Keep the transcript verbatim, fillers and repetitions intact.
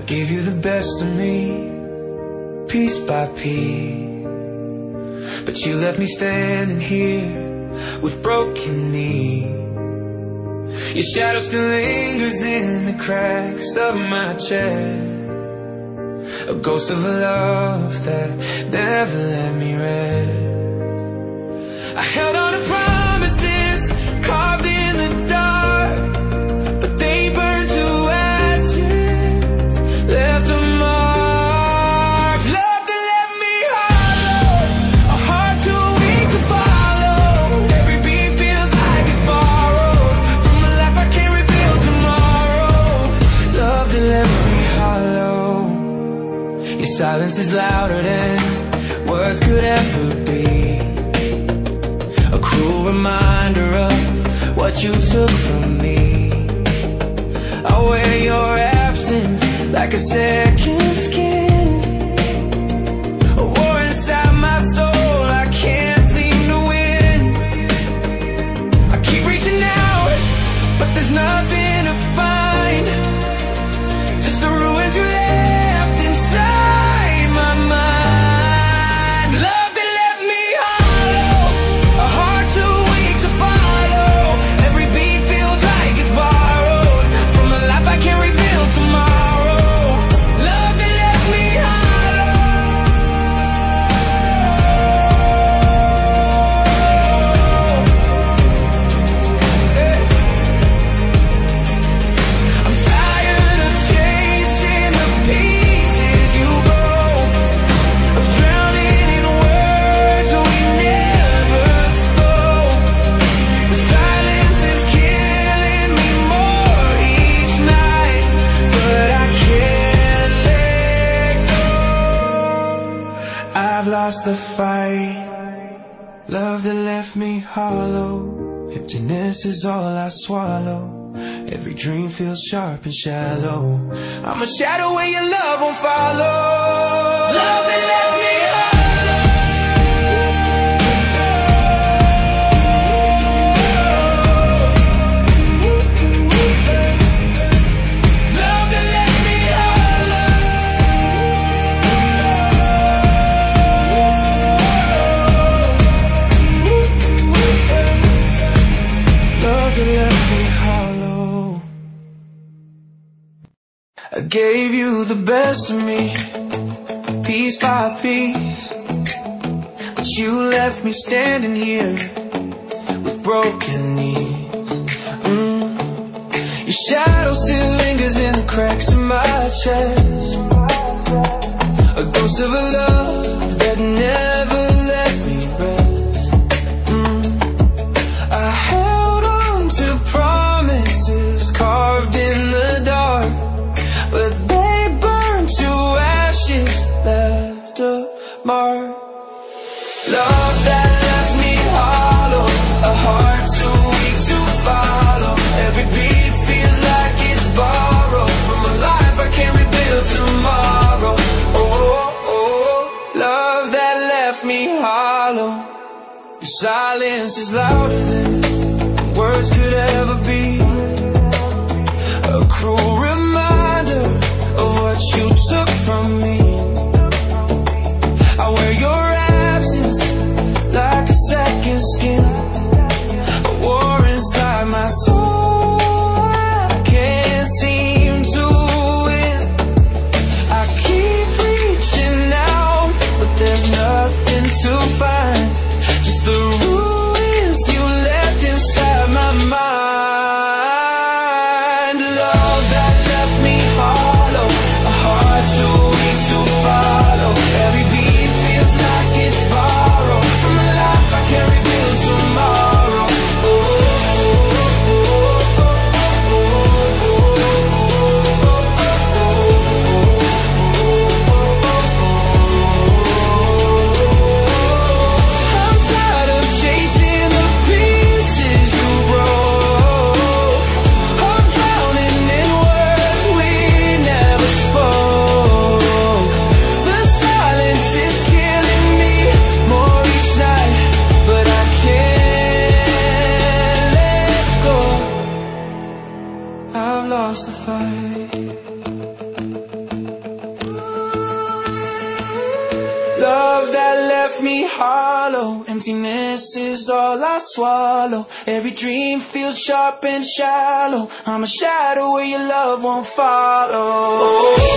gave you the best of me, piece by piece. But you left me standing here with broken knees. Your shadow still lingers in the cracks of my chest, a ghost of a love that never let me rest. I held on to promises carved in the dark, but they burned to ashes, left a mark. Love that left me hollow, a heart too weak to follow. Every beat feels like it's borrowed from a life I can't rebuild tomorrow. Love that left me hollow. Your silence is louder than words could ever be, a cruel reminder of what you took from me. I wear your absence like a second skin, a war inside my soul I can't seem to win. I keep reaching out, but there's nothing to find, just the ruins you left inside my mind. Love that left me hollow, a heart too weak to follow. Every beat feels like it's borrowed from a life I can't rebuild tomorrow. Love that left me hollow. Yeah. I'm tired of chasing the pieces you broke, of drowning in words we never spoke. The silence is killing me more each night, but I can't let go. I've lost the fight. Love that left me hollow, emptiness is all I swallow. Every dream feels sharp and shallow. I'm a shadow where your love won't follow. Love that left me hollow. Love that left me hollow. Love that left me hollow. I gave you the best of me, piece by piece, but you left me standing here with broken knees. mm. Your shadow still lingers in the cracks of my chest, a ghost of a love that never let me rest. mm. I held on to promises carved in the dark, but they burned to ashes, left a mark. Love that left me hollow, a heart too weak to follow. Every beat feels like it's borrowed from a life I can't rebuild tomorrow. Oh, oh, oh. Love that left me hollow. Your silence is louder than words could ever be, a cruel reminder of what you took from me. I wear your absence like a second skin, a war inside my soul I can't seem to win. I keep reaching out, but there's nothing to find, just the ruins you left inside my mind. Love that left me hollow, a heart too weak to follow. Every beat feels like it's borrowed from a life I can't rebuild tomorrow. Oh, oh, oh, oh, oh, oh, oh, oh. left me hollow. Emptiness is all I swallow. Every dream feels sharp and shallow. I'm a shadow where your love won't follow.